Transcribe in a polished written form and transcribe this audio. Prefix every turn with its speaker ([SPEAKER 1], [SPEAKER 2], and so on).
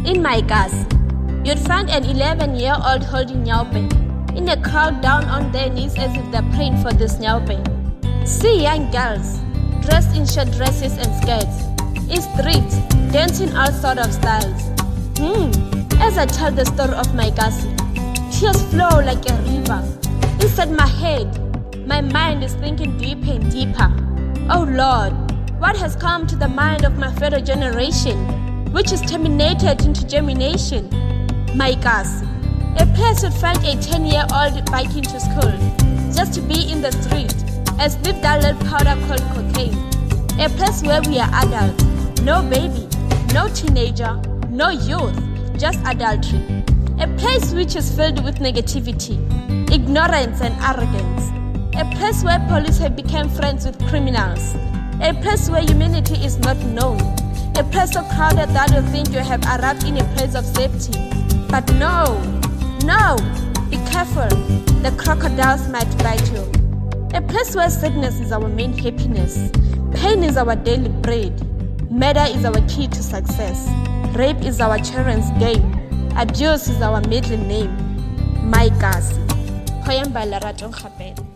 [SPEAKER 1] In Maikasi, you'd find an 11-year-old holding nyaupe, in a crowd down on their knees as if they're praying for this nyaupe. See young girls, dressed in short dresses and skirts, in streets, dancing all sort of styles. As I tell the story of Maikasi, tears flow like a river. Inside my head, my mind is thinking deeper and deeper. Oh Lord, what has come to the mind of my fellow generation, which is terminated into germination? Maikasi, a place you'd find a 10-year-old biking to school, just to be in the street, and sniff that little powder called cocaine. A place where we are adults, no baby, no teenager, no youth, just adultery. A place which is filled with negativity, ignorance and arrogance. A place where police have become friends with criminals. A place where humanity is not known. A place so crowded that you think you have arrived in a place of safety. But no, be careful, the crocodiles might bite you. A place where sadness is our main happiness. Pain is our daily bread. Murder is our key to success. Rape is our children's game. Abuse is our middle name. Maikasi. Ho ya mbala Lerato Kgapela.